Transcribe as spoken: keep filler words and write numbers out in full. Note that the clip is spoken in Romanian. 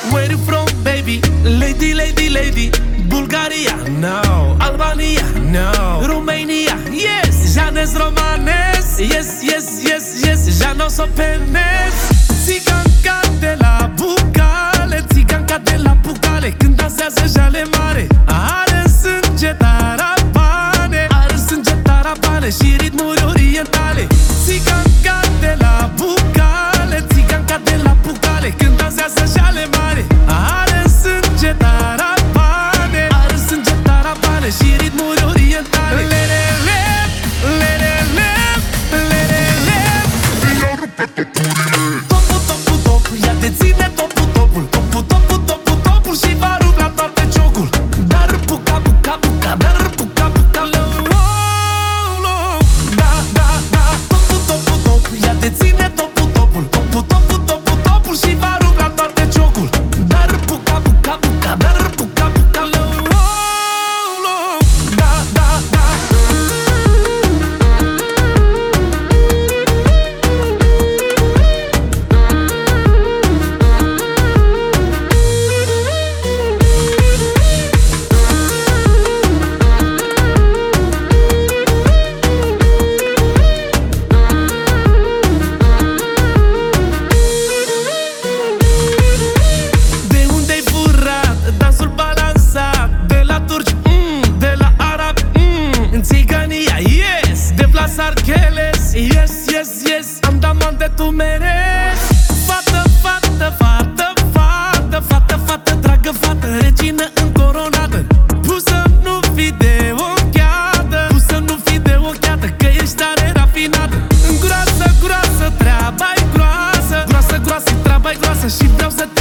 Where you from, baby? Lady, lady, lady. Bulgaria, no. Albania, no. Romania, yes. Janes romanes, yes, yes, yes, yes. Janos openes. Țiganca de la Bucale, țiganca de la Bucale, când dansează jale mare. Are sânge tarabane, are sânge tarabane și ritmuri orientale. Țiganca de la Bucale, țiganca de la Bucale, când dansează jale mare. Are sânge tarabane, are sânge tarabane și ritmuri orientale. Lerele, lerele, lerele. Topul, topul, topul, ia te ține topul, topul. Topul, topul, topul, topul și va rup la toate jocul. Dar buca, buca, buca, dar buca, buca, lo, lo, lo. Da, da, da, topul, topul, topul, ia te ține topul, topul. Topul, topul, topul, topul și va rup la toate jocul. Dar buca, buca, buca, dar buca, buca, lo, lo, lo. Da, da, da. De unde-ai furat dansul balansat? De la turci, mm, de la arabi, mm. În țigania, yes. De Vlas Archeles, yes, yes, yes. Am daman de tu merezi. Fată, fată, fată, fată, fată, fată, dragă fată, regină încoronată. Pusă nu fi de ochiată, pusă nu fi de ochiată, că ești tare rafinată. Groasă, groasă, treaba-i groasă, groasă, groasă, treaba-i groasă și vreau să te